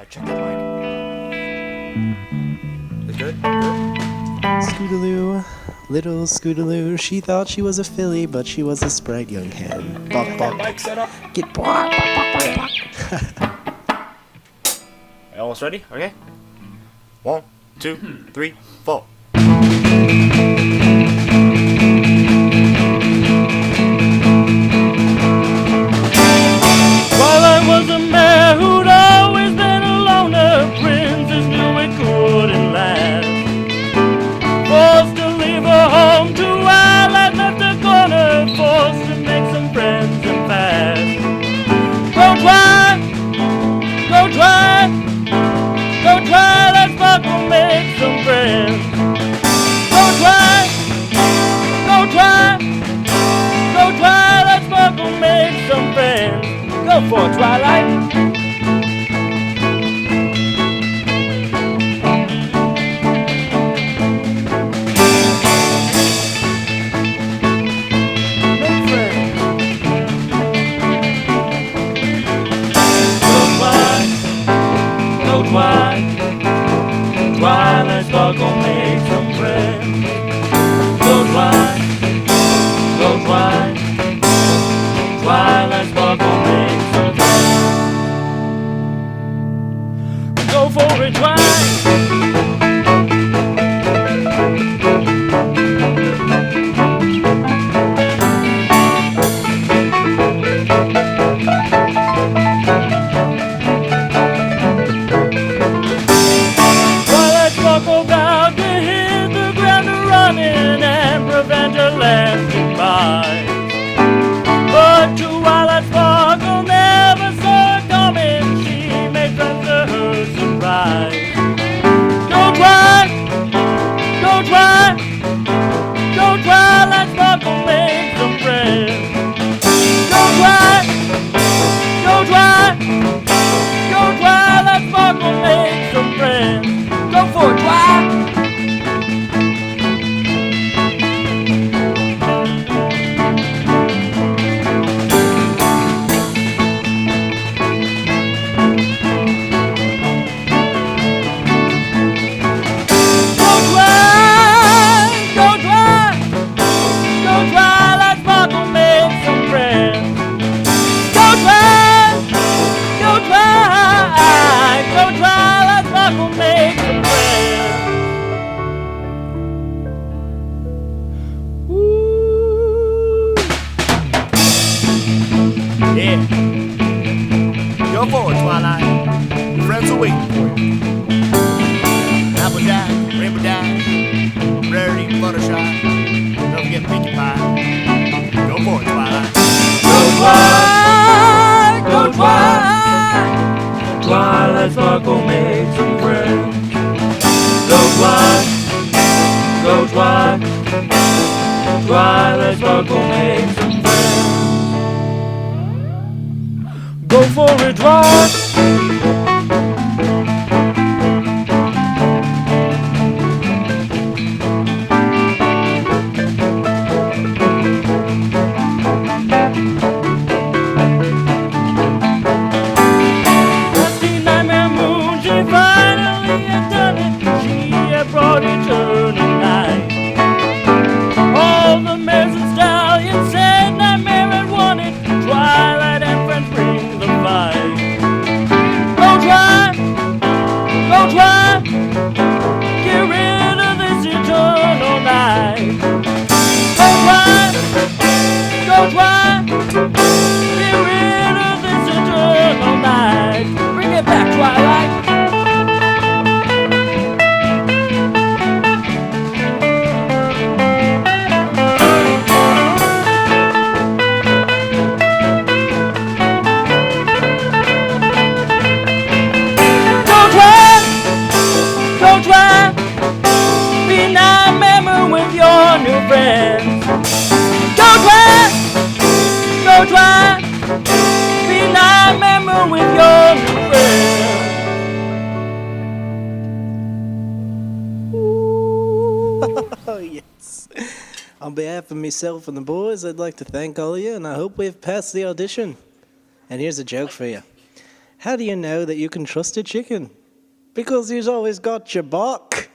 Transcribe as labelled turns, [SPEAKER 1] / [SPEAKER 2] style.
[SPEAKER 1] check the mic. Is good? Good?
[SPEAKER 2] Scootaloo, little Scootaloo, she thought she was a filly, but she was a sprag young hen. Bok bok,
[SPEAKER 1] Mic set up.
[SPEAKER 2] get bok bok bok bok bok.
[SPEAKER 1] Almost ready? Okay. 1, 2, 3, 4.
[SPEAKER 3] While I was a man who'd always been a loner, princess knew it couldn't last. Forced to leave her home to while I left the corner, forced to make some friends and fast. Go try, go try, go try, let's fucking make some friends. Go try, go try, go try, let's fucking make some friends. Go for it, Twilight. Make friends. Go Twilight, go Twilight, Twilight's gonna make some friends. Go Twilight, go Twilight, Twilight's gonna make some friends. Go for it, Twilight. Twilight's buckle bound to hit the ground running and prevent a lasting bite. But Twilight's buckle never saw it coming. She made friends to her surprise. Go try, go try, go try, let's buckle make some friends. Go try, go try, go try, let's buckle make some friends. Go for it, try. Go try, go try, go try, let's buckle make some friends. Go try, go try, go try, let's buckle make some friends. Ooh.
[SPEAKER 1] Yeah. Go forward, Twilight. Your friends are waiting for you. Apple Jack, Rainbow Dash, Rarity, Fluttershy. Don't forget Pinkie Pie. Go forward, Twilight.
[SPEAKER 3] Go try, go try, try, let's buckle make some friends. Go try, try, let's buckle make some friends. Go for it, try. Dusty nightmare moon, she finally had done it. She had brought eternal night. All the mares and stallions said nightmare had won it. Twilight and friends bring the fight. Go try, go try, get rid of this eternal night. Go try, go try, get rid of this eternal night. Bring it back, Twilight. Go try, go try, be nightmare with your new friends. Go try, go try, be nightmare with your new friends.
[SPEAKER 2] Oh yes. On behalf of myself and the boys, I'd like to thank all of you, and I hope we've passed the audition. And here's a joke for you. How do you know that you can trust a chicken? Because he's always got your back.